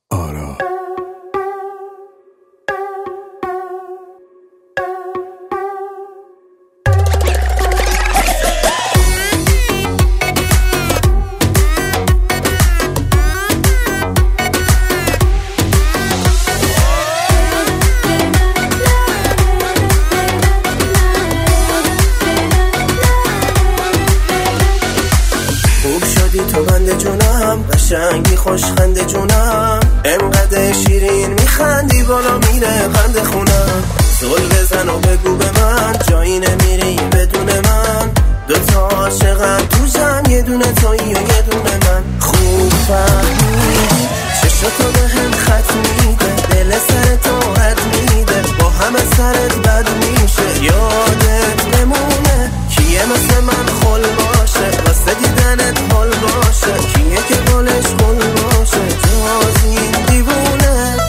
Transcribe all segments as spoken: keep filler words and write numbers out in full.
آرا تو بند جونم قشنگی خوشخنده جونم انقدر شیرین میخندی بالا میره قند خونم زل بزن و بگو به من جایی نمیری بدون من دوتا عاشقم تو جمع یه دونه تویی و یه دونه من خوب فهمیدی چشاتو به هم خط میده دل سر تو رد میده با همه سرت بد میشه یادت بمونه کیه مثل من خل باشه واسه دیدنت حال باشه کیه که بالش خل باشه جاز این دیوونه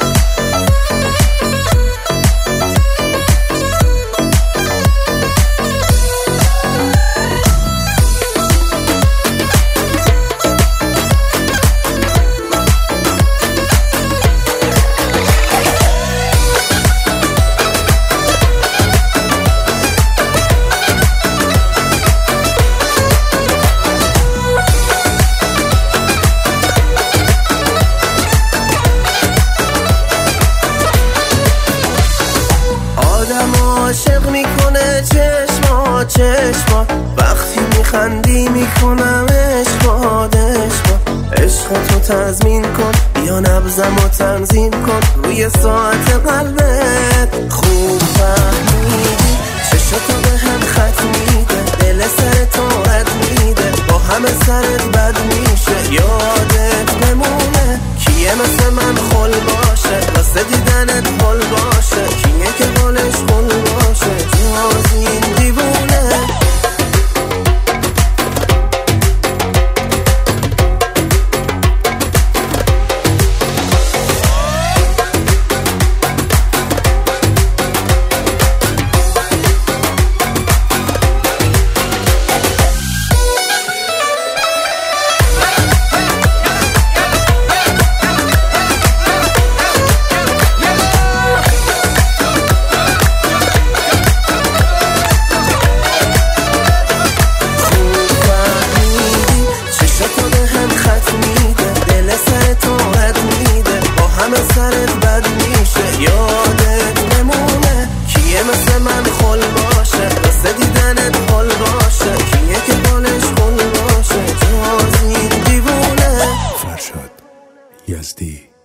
عاشق میکنه چشما چشما وقتی میخندی میکنم عشقا عشقا عشق تو تضمین کن بیا نبضم و تنظیم کن روی ساعت قلبت خوب فهمیدی چشاتو به هم خط میده دل سر تو رد میده با همه سرت بد میشه یادت بمونه کیه مثل من خل باشه واسه دیدنت حال باشه کیه که بالش خل باشه جاز این دیوونه سرت بد میشه یادت بمونه کیه مثل من خل باشه واسه دیدنت حال باشه کیه که بالش خل باشه جاز این دیوونه فرشاد یزدی.